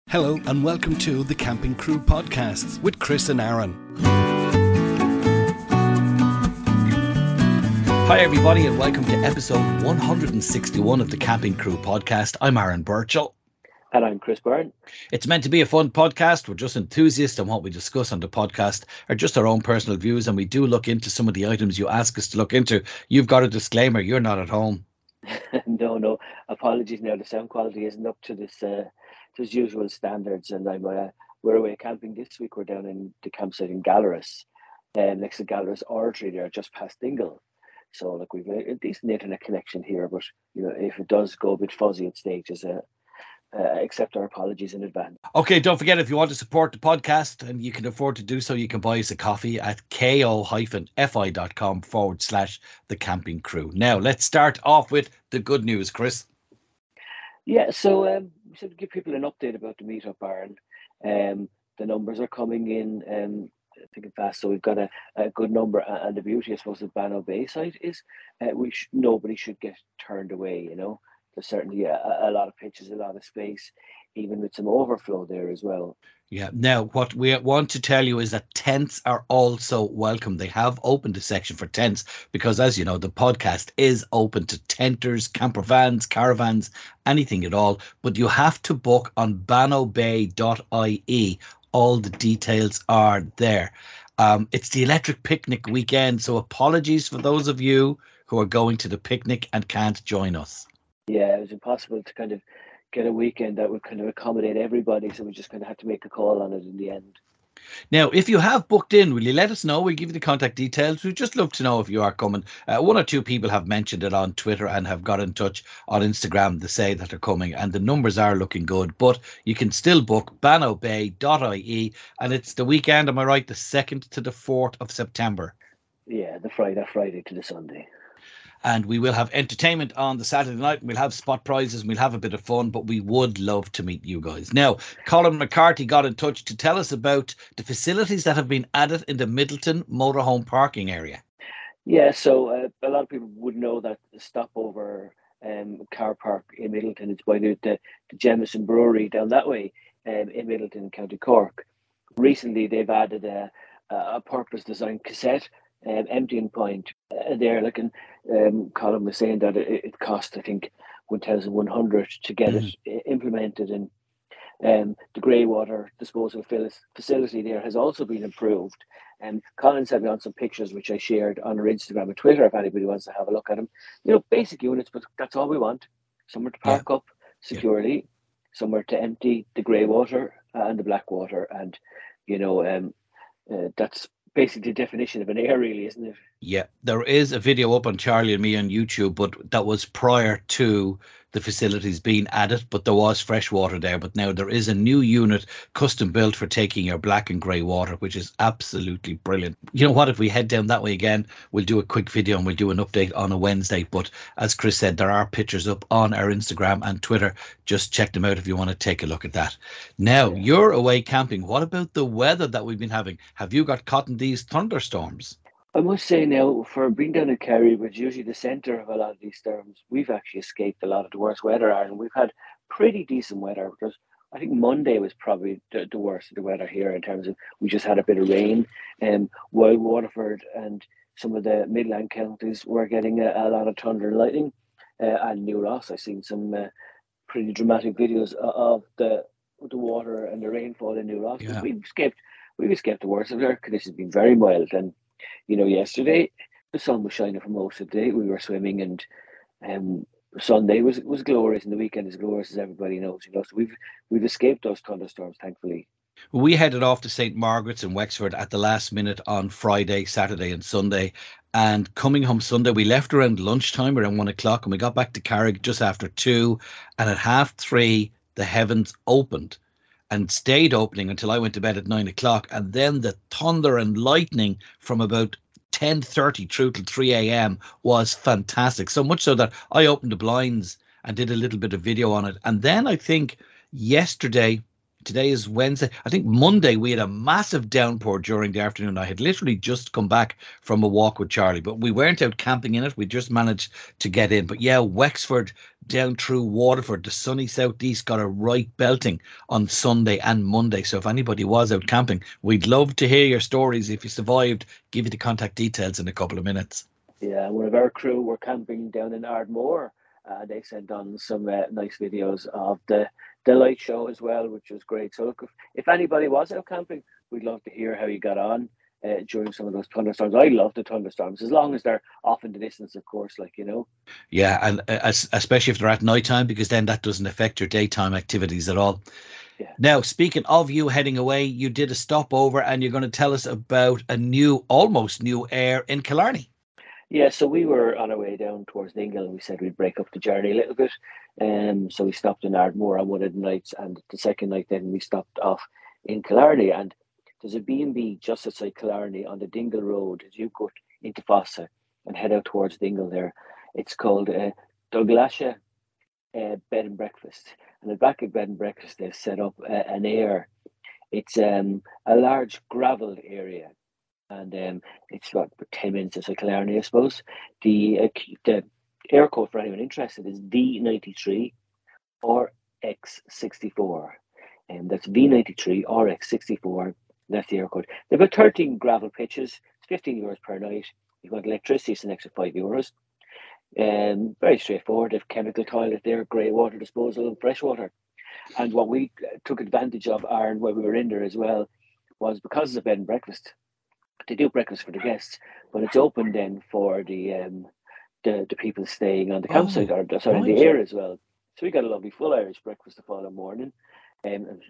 Hello and welcome to the Camping Crew Podcasts with Chris and Aaron. Hi everybody and welcome to episode 161 of the Camping Crew Podcast. I'm Aaron Birchall. And I'm Chris Byrne. It's meant to be a fun podcast. We're just enthusiasts, and what we discuss on the podcast are just our own personal views, and we do look into some of the items you ask us to look into. You've got a disclaimer, you're not at home. No. Apologies now. The sound quality isn't up to this usual standards, and we're away camping this week. We're down in the campsite in Gallerus, next to Gallerus Oratory there, just past Dingle. So look, we've a decent internet connection here, but you know, if it does go a bit fuzzy at stages, accept our apologies in advance. Okay, don't forget, if you want to support the podcast and you can afford to do so, you can buy us a coffee at ko-fi.com/the camping crew. Now, let's start off with the good news, Chris. Yeah, so we should give people an update about the meetup, Aaron. The numbers are coming in thinking fast, so we've got a good number, and the beauty, I suppose, of Bannow Bay site is nobody should get turned away. You know, there's certainly a lot of pitches, a lot of space, even with some overflow there as well. Yeah. Now, what we want to tell you is that tents are also welcome. They have opened a section for tents because, as you know, the podcast is open to tenters, camper vans, caravans, anything at all. But you have to book on bannowbay.ie. All the details are there. It's the electric picnic weekend, so apologies for those of you who are going to the picnic and can't join us. Yeah, it was impossible to kind of get a weekend that would kind of accommodate everybody, so we just kind of had to make a call on it in the end. Now, if you have booked in, will you let us know? We'll give you the contact details. We'd just love to know if you are coming. One or two people have mentioned it on Twitter and have got in touch on Instagram to say that they're coming, and the numbers are looking good. But you can still book bannowbay.ie, and it's the weekend, am I right, the 2nd to the 4th of September? Yeah, the Friday to the Sunday. And we will have entertainment on the Saturday night. We'll have spot prizes and we'll have a bit of fun, but we would love to meet you guys. Now, Colin McCarthy got in touch to tell us about the facilities that have been added in the Midleton motorhome parking area. Yeah, so a lot of people would know that the stopover car park in Midleton is by the Jameson Brewery down that way in Midleton, County Cork. Recently, they've added a purpose-designed cassette emptying point there. Like Colin was saying that it cost, I think, 1,100 to get it implemented, and the greywater disposal facility there has also been improved. And Colin sent me on some pictures which I shared on our Instagram and Twitter if anybody wants to have a look at them. You know, basic units, but that's all we want: somewhere to park up securely, somewhere to empty the greywater and the black water, and you know, that's basically the definition of an air, really, isn't it? Yeah, there is a video up on Charlie and me on YouTube, but that was prior to the facilities being added, but there was fresh water there. But now there is a new unit custom built for taking your black and grey water, which is absolutely brilliant. You know what, if we head down that way again, we'll do a quick video and we'll do an update on a Wednesday. But as Chris said, there are pictures up on our Instagram and Twitter. Just check them out if you want to take a look at that. Now, you're away camping. What about the weather that we've been having? Have you got caught in these thunderstorms? I must say now, for being down in Kerry, which is usually the centre of a lot of these storms, we've actually escaped a lot of the worst weather, and we've had pretty decent weather. Because I think Monday was probably the worst of the weather here, in terms of we just had a bit of rain, while Waterford and some of the Midland counties were getting a lot of thunder and lightning. And New Ross, I've seen some pretty dramatic videos of the water and the rainfall in New Ross. Yeah. We've escaped the worst of it. Our conditions have been very mild, and you know, yesterday the sun was shining for most of the day. We were swimming, and Sunday was glorious, and the weekend is glorious, as everybody knows. You know, so we've escaped those thunderstorms, thankfully. We headed off to St. Margaret's in Wexford at the last minute on Friday, Saturday, and Sunday. And coming home Sunday, we left around lunchtime, around 1 o'clock, and we got back to Carrick just after 2. And at 3:30, the heavens opened and stayed opening until I went to bed at 9 o'clock. And then the thunder and lightning from about 10:30 through till 3 a.m. was fantastic. So much so that I opened the blinds and did a little bit of video on it. And then I think yesterday, today is Wednesday, I think Monday, we had a massive downpour during the afternoon. I had literally just come back from a walk with Charlie, but we weren't out camping in it. We just managed to get in. But yeah, Wexford, down through Waterford. The sunny southeast got a right belting on Sunday and Monday. So if anybody was out camping, we'd love to hear your stories. If you survived, give you the contact details in a couple of minutes. Yeah, one of our crew were camping down in Ardmore. They sent on some nice videos of the light show as well, which was great. So look, if anybody was out camping, we'd love to hear how you got on during some of those thunderstorms. I love the thunderstorms, as long as they're off in the distance, of course, like, you know. Yeah, and especially if they're at night time, because then that doesn't affect your daytime activities at all. Yeah. Now, speaking of you heading away, you did a stopover and you're going to tell us about a almost new air in Killarney. Yeah, so we were on our way down towards Dingle and we said we'd break up the journey a little bit. So we stopped in Ardmore on one of the nights, and the second night then we stopped off in Killarney. And there's a B&B just outside Killarney on the Dingle Road as you go into Fossa and head out towards Dingle there. It's called Douglasha Bed and Breakfast. And at the back of Bed and Breakfast, they've set up an air. It's a large gravelled area. And it's about 10 minutes outside Killarney, I suppose. The air code for anyone interested is V93 or X64. And that's V93 or X64. That's the air code. They've got 13 gravel pitches. It's €15 per night. You've got electricity, it's an extra €5. Very straightforward. They've chemical toilet there, grey water disposal, and fresh water. And what we took advantage of, Aaron, when we were in there as well, was because it's a bed and breakfast. They do breakfast for the guests, but it's open then for the people staying on the campsite or in the air as well. So we got a lovely full Irish breakfast the following morning, and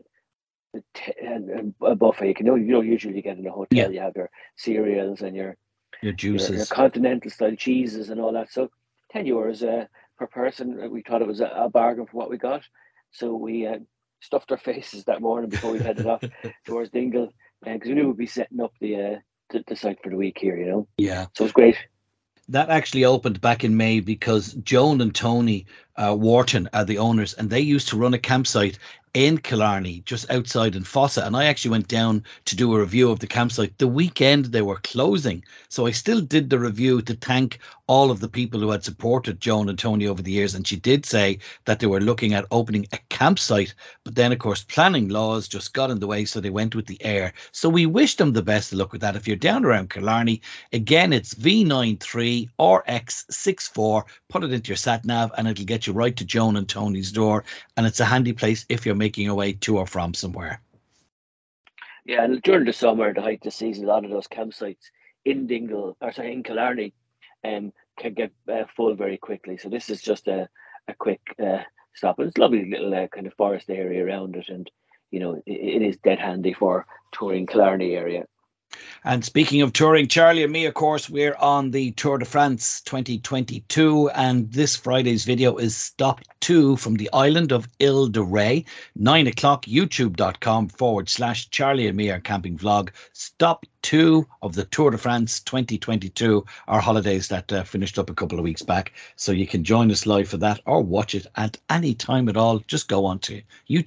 a buffet. You know, usually you get in a hotel, you have your cereals and your juices, your continental style cheeses and all that. So €10 per person. We thought it was a bargain for what we got. So we stuffed our faces that morning before we headed off towards Dingle, because we knew we'd be setting up the site for the week here, you know. Yeah. So it's great. That actually opened back in May because Joan and Tony Wharton are the owners, and they used to run a campsite in Killarney, just outside in Fossa. And I actually went down to do a review of the campsite the weekend they were closing. So I still did the review to thank all of the people who had supported Joan and Tony over the years. And she did say that they were looking at opening a campsite. But then, of course, planning laws just got in the way. So they went with the air. So we wish them the best of luck with that. If you're down around Killarney, again, it's V93 or X64. Put it into your sat nav and it'll get you right to Joan and Tony's door. And it's a handy place if you're making your way to or from somewhere. Yeah, and during the summer, the height of the season, a lot of those campsites in Killarney can get full very quickly. So this is just a quick stop. And it's a lovely little kind of forest area around it. And, you know, it is dead handy for touring Killarney area. And speaking of touring, Charlie and me, of course, we're on the Tour de France 2022. And this Friday's video is Stop 2 from the island of Ile de Ré. 9 o'clock, youtube.com/Charlie and me, our camping vlog. Stop 2 of the Tour de France 2022, our holidays that finished up a couple of weeks back. So you can join us live for that or watch it at any time at all. Just go on to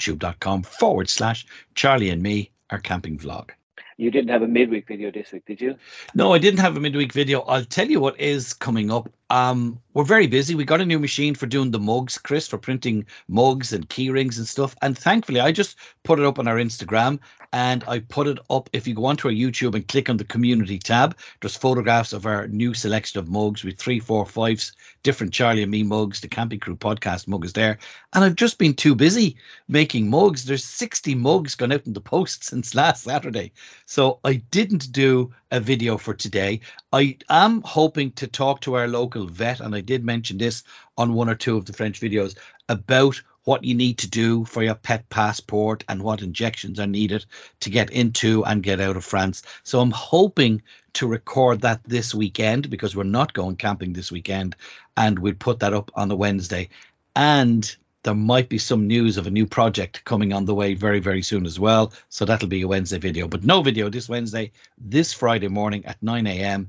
youtube.com/Charlie and me, our camping vlog. You didn't have a midweek video this week, did you? No, I didn't have a midweek video. I'll tell you what is coming up. We're very busy. We got a new machine for doing the mugs, Chris, for printing mugs and key rings and stuff. And thankfully, I just put it up on our Instagram, and I put it up. If you go onto our YouTube and click on the community tab, there's photographs of our new selection of mugs with 3, 4, 5 different Charlie and me mugs. The Camping Crew podcast mug is there. And I've just been too busy making mugs. There's 60 mugs gone out in the post since last Saturday. So I didn't do a video for today. I am hoping to talk to our local vet, and I did mention this on 1 or 2 of the French videos, about what you need to do for your pet passport and what injections are needed to get into and get out of France. So I'm hoping to record that this weekend, because we're not going camping this weekend, and we'll put that up on the Wednesday. And there might be some news of a new project coming on the way very, very soon as well. So that'll be a Wednesday video, but no video this Wednesday, this Friday morning at 9 a.m,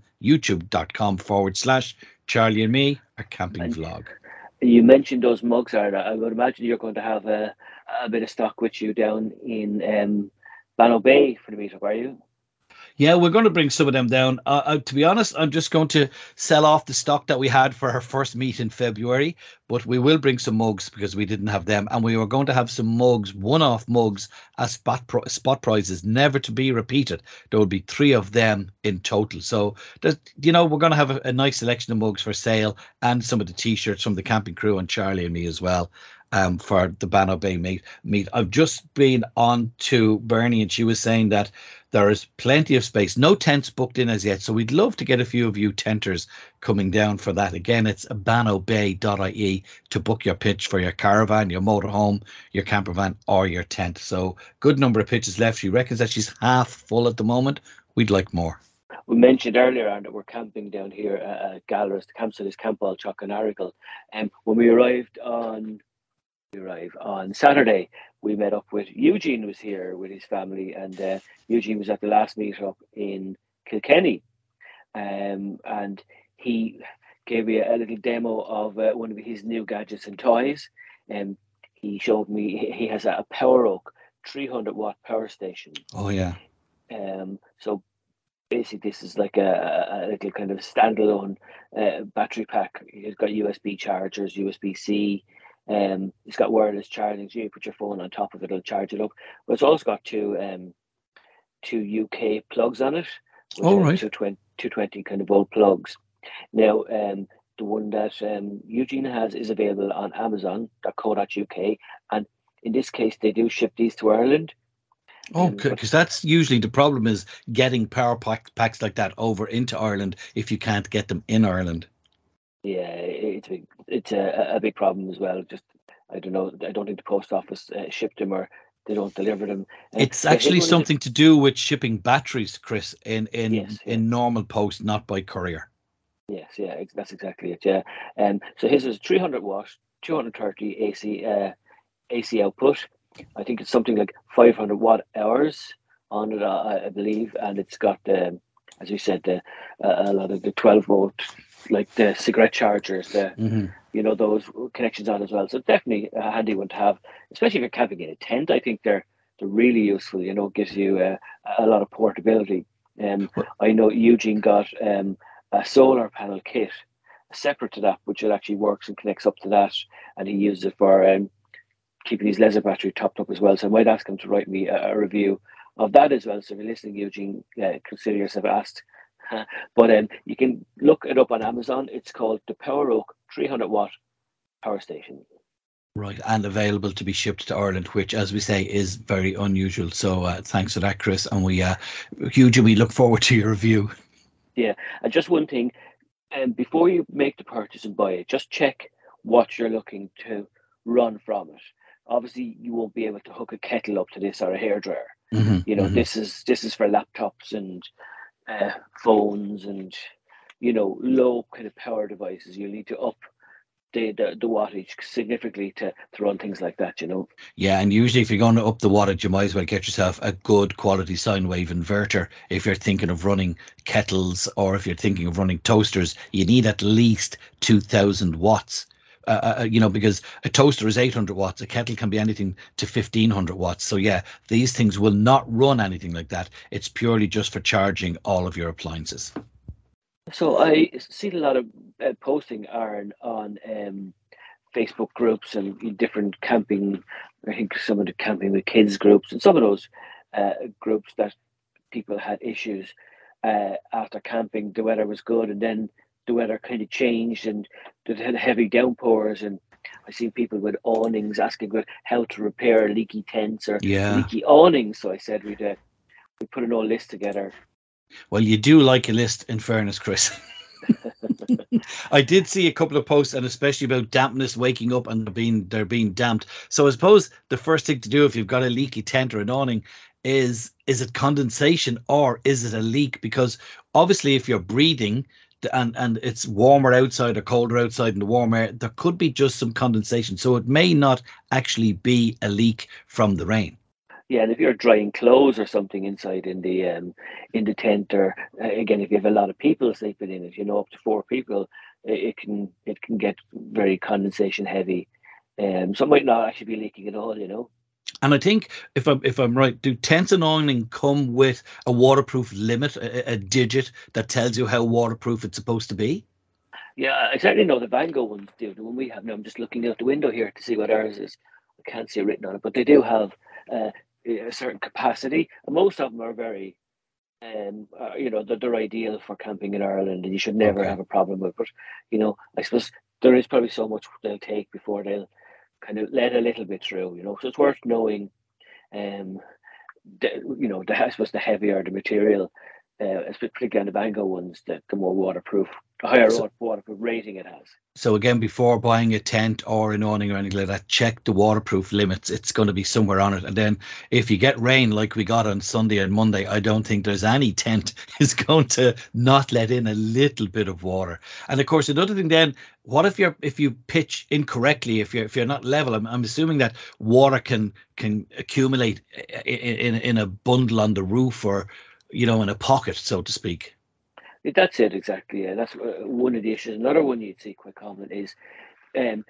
youtube.com/Charlie and me, our camping vlog. You mentioned those mugs, Aaron. I would imagine you're going to have a bit of stock with you down in Banno Bay for the meetup, are you? Yeah, we're going to bring some of them down. To be honest, I'm just going to sell off the stock that we had for our first meet in February, but we will bring some mugs because we didn't have them. And we were going to have some mugs, one-off mugs as spot prizes, never to be repeated. There will be 3 of them in total. So, we're going to have a nice selection of mugs for sale and some of the T-shirts from the camping crew and Charlie and me as well. For the Bannow Bay meet. I've just been on to Bernie and she was saying that there is plenty of space. No tents booked in as yet. So we'd love to get a few of you tenters coming down for that. Again, it's bannowbay.ie to book your pitch for your caravan, your motorhome, your camper van or your tent. So good number of pitches left. She reckons that she's half full at the moment. We'd like more. We mentioned earlier on that we're camping down here at Galler's. The campsite is Camp Balchock and Aracle. And when we arrive on Saturday, we met up with Eugene was here with his family, and Eugene was at the last meet-up in Kilkenny, and he gave me a little demo of one of his new gadgets and toys, and he showed me he has a Power Oak 300-watt power station. Oh yeah. So basically this is like a little kind of standalone battery pack. It's got USB chargers, USB-C. It's got wireless charging, so you put your phone on top of it, it'll charge it up. But it's also got two UK plugs on it. Oh, right. 220 kind of volt plugs. Now, the one that Eugene has is available on Amazon.co.uk, and in this case, they do ship these to Ireland. Oh, because that's usually the problem, is getting power packs like that over into Ireland if you can't get them in Ireland. Yeah, it's a big problem as well. Just, I don't know. I don't think the post office ship them, or they don't deliver them. It's actually something to do with shipping batteries, Chris, in normal post, not by courier. Yes, yeah, that's exactly it. Yeah, so his is 300 watt, 230 AC output. I think it's something like 500 watt hours on it, I believe, and it's got as you said, a lot of the 12 volt, like the cigarette chargers, those connections on as well. So definitely a handy one to have, especially if you're camping in a tent. I think they're really useful. Gives you a lot of portability. I know Eugene got a solar panel kit separate to that, which it actually works and connects up to that, and he uses it for keeping his laser battery topped up as well. So I might ask him to write me a review of that as well. So if you're listening, Eugene, consider yourself asked. But you can look it up on Amazon. It's called the Power Oak 300 watt power station. Right, and available to be shipped to Ireland, which, as we say, is very unusual. So thanks for that, Chris. And we look forward to your review. Yeah, and just one thing, before you make the purchase and buy it, just check what you're looking to run from it. Obviously, you won't be able to hook a kettle up to this or a hairdryer. This is for laptops and phones and low kind of power devices. You'll need to up the wattage significantly to run things like that. Yeah, and usually if you're going to up the wattage, you might as well get yourself a good quality sine wave inverter. If you're thinking of running kettles or if you're thinking of running toasters, you need at least 2,000 watts. Because a toaster is 800 watts, a kettle can be anything to 1,500 watts. So yeah, these things will not run anything like that. It's purely just for charging all of your appliances. So I see a lot of posting, Aaron, on Facebook groups and different camping. I think some of the camping with kids groups and some of those groups that people had issues after camping. The weather was good, and then the weather kind of changed and they had heavy downpours, and I see people with awnings asking about how to repair leaky tents or leaky awnings. So I said we'd put an old list together. Well, you do like a list, in fairness, Chris. I did see a couple of posts, and especially about dampness, waking up and they're being damped. So I suppose the first thing to do if you've got a leaky tent or an awning is it condensation or is it a leak? Because obviously if you're breathing and it's warmer outside or colder outside in the warm air, there could be just some condensation. So it may not actually be a leak from the rain. Yeah, and if you're drying clothes or something inside in the tent, or again, if you have a lot of people sleeping in it, up to 4 people, it can get very condensation heavy. So it might not actually be leaking at all, And I think if I'm right, do tents and awning come with a waterproof limit, a digit that tells you how waterproof it's supposed to be? Yeah, I certainly know the Van Gogh ones do. The one we have now, I'm just looking out the window here to see what ours is. I can't see it written on it, but they do have uh, a certain capacity. And most of them are very, they're ideal for camping in Ireland, and you should never Okay. have a problem with. But I suppose there is probably so much they'll take before they'll kind of let a little bit through. So it's worth knowing. Um, I suppose the heavier the material, particularly on the Van Gogh ones, the more waterproof, the higher So, waterproof rating it has. so again, before buying a tent or an awning or anything like that, check the waterproof limits. It's going to be somewhere on it. And then if you get rain like we got on Sunday and Monday, I don't think there's any tent is going to not let in a little bit of water. And of course, another thing then, what if you pitch incorrectly, if you're not level? I'm assuming that water can accumulate in a bundle on the roof, or in a pocket, so to speak. That's it exactly. Yeah, that's one of the issues. Another one you'd see quite common is, um,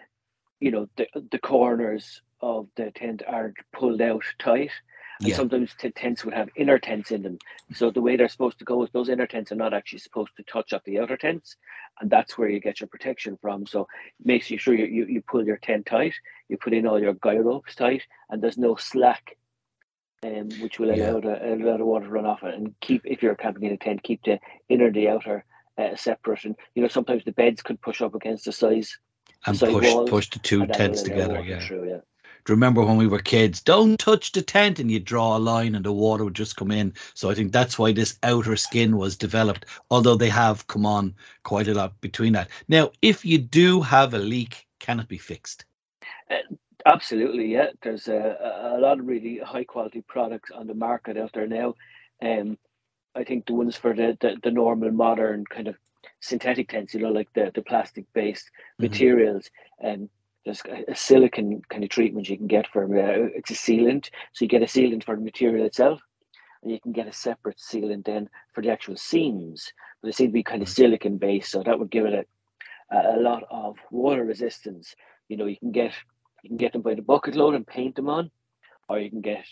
the corners of the tent are pulled out tight, and Yeah. sometimes tents would have inner tents in them. So the way they're supposed to go is those inner tents are not actually supposed to touch up the outer tents, and that's where you get your protection from. So make sure you pull your tent tight, you put in all your guy ropes tight, and there's no slack, which will Yeah. allow the water to run off it. And keep, if you're camping in a tent, keep the inner and the outer separate. And sometimes the beds could push up against the And side push walls, the two and that will tents allow together. water Yeah. through. Yeah. Do you remember when we were kids? Don't touch the tent, and you draw a line, and the water would just come in. So I think that's why this outer skin was developed. Although they have come on quite a lot between that. Now, if you do have a leak, can it be fixed? Absolutely, yeah. There's a lot of really high quality products on the market out there now. Um, I think the ones for the normal modern kind of synthetic tents, like the plastic based Hmm. materials, and there's a silicon kind of treatment you can get for it's a sealant. So you get a sealant for the material itself, and you can get a separate sealant then for the actual seams. But they seem to be kind of Right. silicon based, so that would give it a lot of water resistance. You can get them by the bucket load and paint them on, or you can get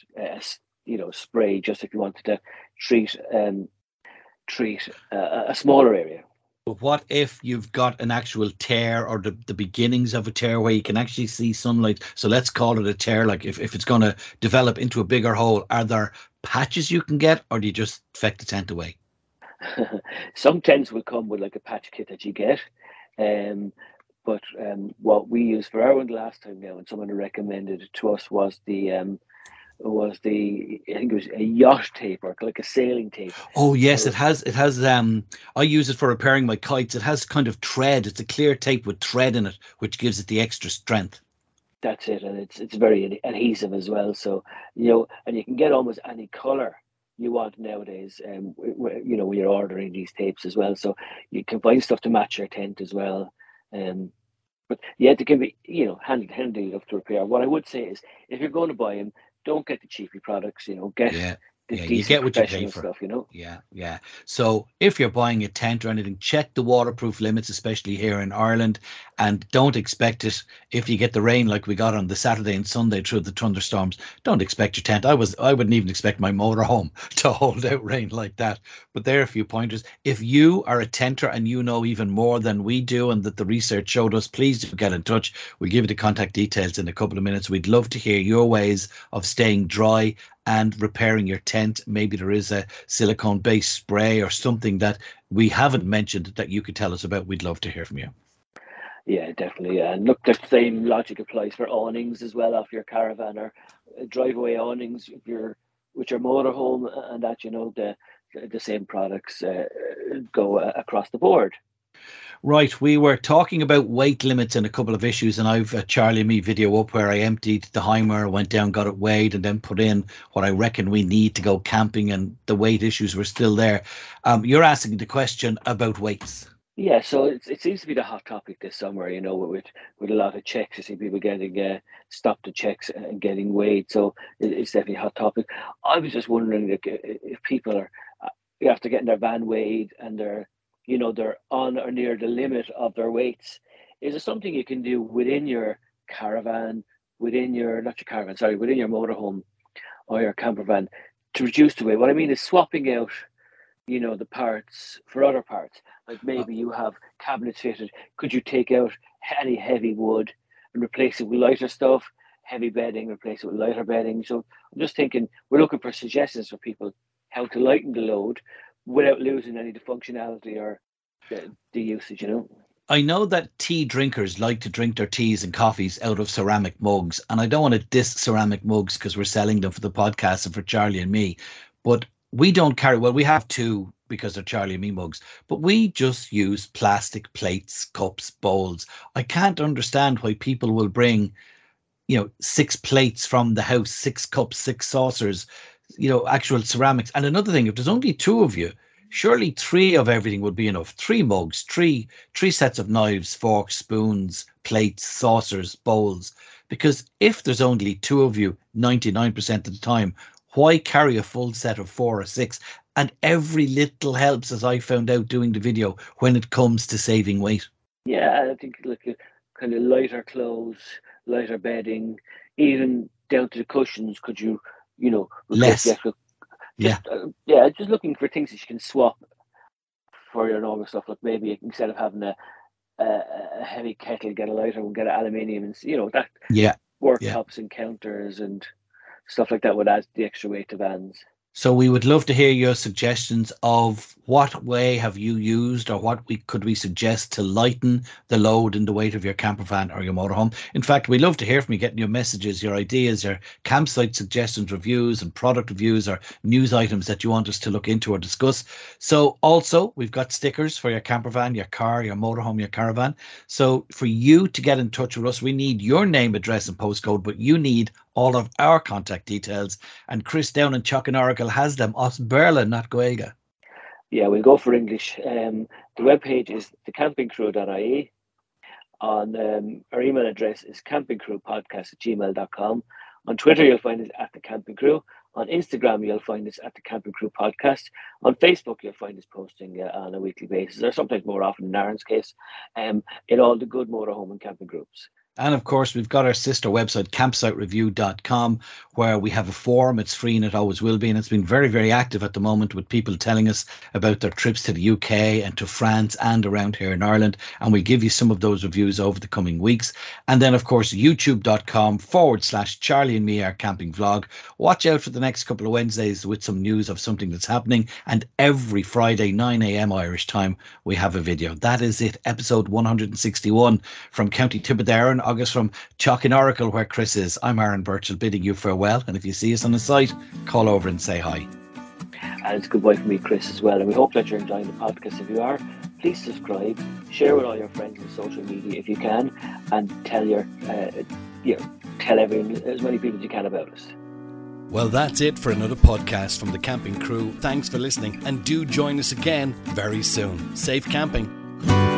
spray just if you wanted to treat a smaller area. But what if you've got an actual tear, or the beginnings of a tear where you can actually see sunlight? So let's call it a tear. Like if it's going to develop into a bigger hole, are there patches you can get, or do you just feck the tent away? Some tents will come with like a patch kit that you get, um, but what we used for our one last time now, and someone recommended it to us, was the I think it was a yacht tape, or like a sailing tape. Oh yes, So it has. I use it for repairing my kites. It has kind of thread. It's a clear tape with thread in it, which gives it the extra strength. that's it, and it's very adhesive as well. So and you can get almost any color you want nowadays. When you're ordering these tapes as well, so you can find stuff to match your tent as well. Um, but yeah, they can be handy enough to repair. What I would say is, if you're going to buy them, don't get the cheapy products. Get Yeah, the yeah, you decent get what you pay professional for. stuff. Yeah, yeah. So if you're buying a tent or anything, check the waterproof limits, especially here in Ireland, and don't expect it if you get the rain like we got on the Saturday and Sunday through the thunderstorms. Don't expect your tent. I wouldn't even expect my motorhome to hold out rain like that. But there are a few pointers. If you are a tenter and you know even more than we do, and that the research showed us, please do get in touch. We'll give you the contact details in a couple of minutes. We'd love to hear your ways of staying dry and repairing your tent. Maybe there is a silicone based spray or something that we haven't mentioned that you could tell us about. We'd love to hear from you. Yeah, definitely. And look, the same logic applies for awnings as well off your caravan, or driveway awnings if you're with your motorhome, and that the same products go across the board. Right, we were talking about weight limits and a couple of issues, and I've a Charlie and me video up where I emptied the Heimer, went down, got it weighed, and then put in what I reckon we need to go camping, and the weight issues were still there. You're asking the question about weights. Yeah, so it seems to be the hot topic this summer. With a lot of checks, I see people getting stopped at checks and getting weighed. So it's definitely a hot topic. I was just wondering, like, if people are after getting their van weighed, and they're on or near the limit of their weights. Is there something you can do within your caravan within your, not your caravan, sorry, within your motorhome or your camper van to reduce the weight. What I mean is swapping out, the parts for other parts. Like maybe you have cabinets fitted. Could you take out any heavy wood and replace it with lighter stuff? Heavy bedding, replace it with lighter bedding. So I'm just thinking, we're looking for suggestions for people how to lighten the load without losing any of the functionality or the usage, I know that tea drinkers like to drink their teas and coffees out of ceramic mugs, and I don't want to diss ceramic mugs because we're selling them for the podcast and for Charlie and me, but we don't carry, well, we have two because they're Charlie and me mugs, but we just use plastic plates, cups, bowls. I can't understand why people will bring, 6 plates from the house, 6 cups, 6 saucers, actual ceramics. And another thing, if there's only 2 of you, surely 3 of everything would be enough. 3 mugs, three sets of knives, forks, spoons, plates, saucers, bowls. Because if there's only 2 of you 99% of the time, why carry a full set of 4 or 6? And every little helps, as I found out doing the video, when it comes to saving weight. Yeah, I think like kind of lighter clothes, lighter bedding, even down to the cushions. Could you, less? Just looking for things that you can swap for your normal stuff. Like maybe instead of having a heavy kettle, get a lighter one, get an aluminium, and that. Yeah. Worktops and counters and stuff like that would add the extra weight to vans. So we would love to hear your suggestions of what way have you used, or what could we suggest to lighten the load and the weight of your camper van or your motorhome. In fact, we love to hear from you, getting your messages, your ideas, your campsite suggestions, reviews and product reviews, or news items that you want us to look into or discuss. So also, we've got stickers for your camper van, your car, your motorhome, your caravan. So for you to get in touch with us, we need your name, address and postcode, but you need all of our contact details. And Chris down in Chockinauricle has them. Os Berlin, not Goega. Yeah, we'll go for English. The webpage is thecampingcrew.ie. On our email address is campingcrewpodcast@gmail.com. On Twitter, you'll find us at The Camping Crew. On Instagram, you'll find us at The Camping Crew Podcast. On Facebook, you'll find us posting on a weekly basis, or sometimes more often in Aaron's case, in all the good motorhome and camping groups. And of course, we've got our sister website, campsitereview.com, where we have a forum. It's free and it always will be. And it's been very, very active at the moment, with people telling us about their trips to the UK and to France and around here in Ireland. And we'll give you some of those reviews over the coming weeks. And then, of course, youtube.com/Charlie and me, our camping vlog. Watch out for the next couple of Wednesdays with some news of something that's happening. And every Friday, 9 a.m. Irish time, we have a video. That is it. Episode 161 from County Tipperary, August, from Chockinauricle, where Chris is. I'm Aaron Birchall, bidding you farewell. And if you see us on the site, call over and say hi. And it's goodbye from me, Chris, as well. And we hope that you're enjoying the podcast. If you are, please subscribe, share with all your friends on social media if you can, and tell everyone, as many people as you can, about us. Well, that's it for another podcast from The Camping Crew. Thanks for listening, and do join us again very soon. Safe camping.